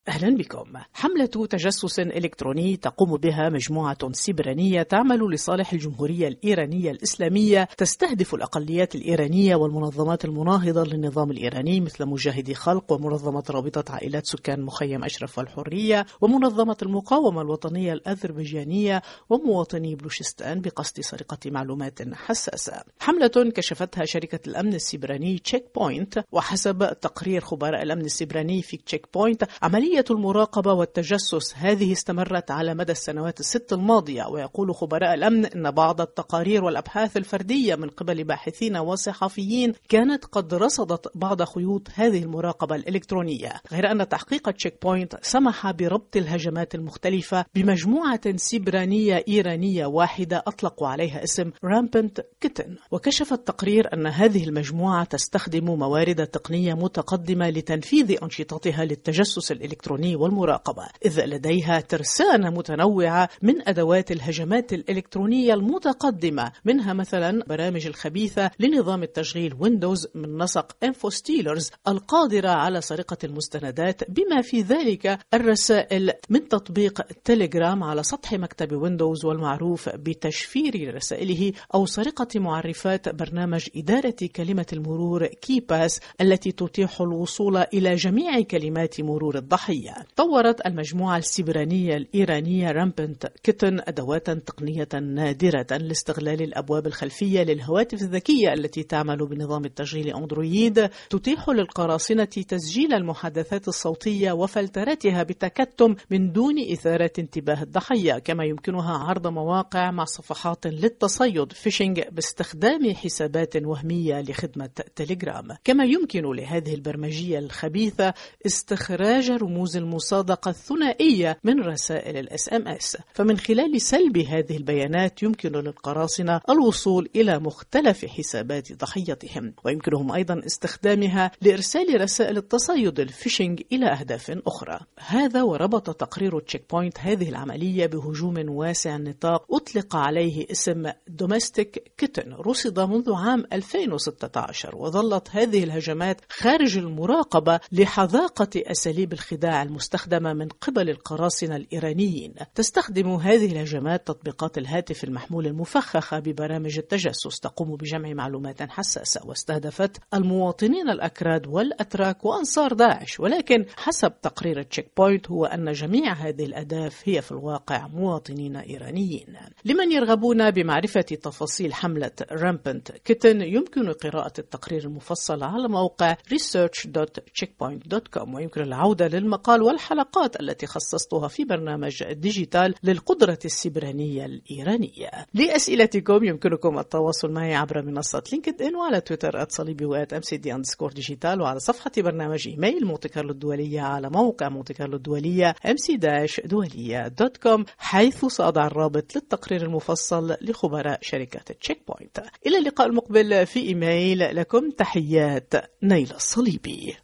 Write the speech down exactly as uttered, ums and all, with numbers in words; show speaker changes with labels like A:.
A: أهلا بكم. حملة تجسس إلكتروني تقوم بها مجموعة سيبرانية تعمل لصالح الجمهورية الإيرانية الإسلامية تستهدف الأقليات الإيرانية والمنظمات المناهضة للنظام الإيراني مثل مجاهدي خلق ومنظمة رابطة عائلات سكان مخيم أشرف والحرية ومنظمة المقاومة الوطنية الأذربيجانية ومواطني بلوشستان بقصد سرقة معلومات حساسة. حملة كشفتها شركة الأمن السيبراني تشيك بوينت، وحسب تقرير خبراء الأمن السيبراني في تشيك بوينت عملية المراقبة والتجسس هذه استمرت على مدى السنوات الست الماضية. ويقول خبراء الأمن أن بعض التقارير والأبحاث الفردية من قبل باحثين وصحفيين كانت قد رصدت بعض خيوط هذه المراقبة الإلكترونية، غير أن تحقيق تشيك بوينت سمح بربط الهجمات المختلفة بمجموعة سيبرانية إيرانية واحدة أطلقوا عليها اسم رامبنت كيتن. وكشف التقرير أن هذه المجموعة تستخدم موارد تقنية متقدمة لتنفيذ أنشطتها للتجسس الإلكتروني والمراقبة، إذ لديها ترسانة متنوعة من أدوات الهجمات الإلكترونية المتقدمة، منها مثلا برامج الخبيثة لنظام التشغيل ويندوز من نسق انفوستيلرز القادرة على سرقة المستندات، بما في ذلك الرسائل من تطبيق تيليجرام على سطح مكتب ويندوز والمعروف بتشفير رسائله، أو سرقة معرفات برنامج إدارة كلمة المرور كيباس التي تتيح الوصول إلى جميع كلمات مرور الضحية. طورت المجموعة السيبرانية الإيرانية رامبنت كيتن أدوات تقنية نادرة لاستغلال الأبواب الخلفية للهواتف الذكية التي تعمل بنظام التشغيل أندرويد، تتيح للقراصنة تسجيل المحادثات الصوتية وفلترتها بتكتم من دون إثارة انتباه الضحية، كما يمكنها عرض مواقع مع صفحات للتصيد فيشنج باستخدام حسابات وهمية لخدمة تيليجرام. كما يمكن لهذه البرمجية الخبيثة استخراج رموز المصادقة الثنائية من رسائل الاس ام اس، فمن خلال سلب هذه البيانات يمكن للقراصنة الوصول إلى مختلف حسابات ضحيتهم، ويمكنهم أيضا استخدامها لإرسال رسائل التصيد الفيشنج إلى أهداف أخرى. هذا وربط تقرير تشيك بوينت هذه العملية بهجوم واسع النطاق أطلق عليه اسم دوميستيك كيتن، رصد منذ عام ألفين وستة عشر، وظلت هذه الهجمات خارج المراقبة لحذاقة أساليب الخداع المستخدمة من قبل القراصنة الإيرانيين. تستخدم هذه الهجمات تطبيقات الهاتف المحمول المفخخة ببرامج التجسس تقوم بجمع معلومات حساسة، واستهدفت المواطنين الأكراد والأتراك وأنصار داعش. ولكن حسب تقرير تشيك بوينت هو أن جميع هذه الأهداف هي في الواقع مواطنين إيرانيين. لمن يرغبون بمعرفة تفاصيل حملة رامبنت كيتن يمكن قراءة التقرير المفصل على موقع ريسيرش دوت تشيك بوينت دوت كوم، ويمكن العودة للمقال والحلقات التي خصصتها في برنامج ديجيتال للقدرة السيبرانية الإيرانية. لأسئلتكم يمكنكم التواصل معي عبر منصة لينكد إن، وعلى تويتر @صليبي وات ام سي دي اندرسكور ديجيتال، وعلى صفحة برنامج إيميل مونتي كارلو الدولية على موقع مونتي كارلو الدولية ام سي دولية دوت كوم، حيث سأضع الرابط للتقرير المفصل لخبراء شركة تشيك بوينت. إلى اللقاء المقبل في إيميل، لكم تحيات نيلة الصليبي.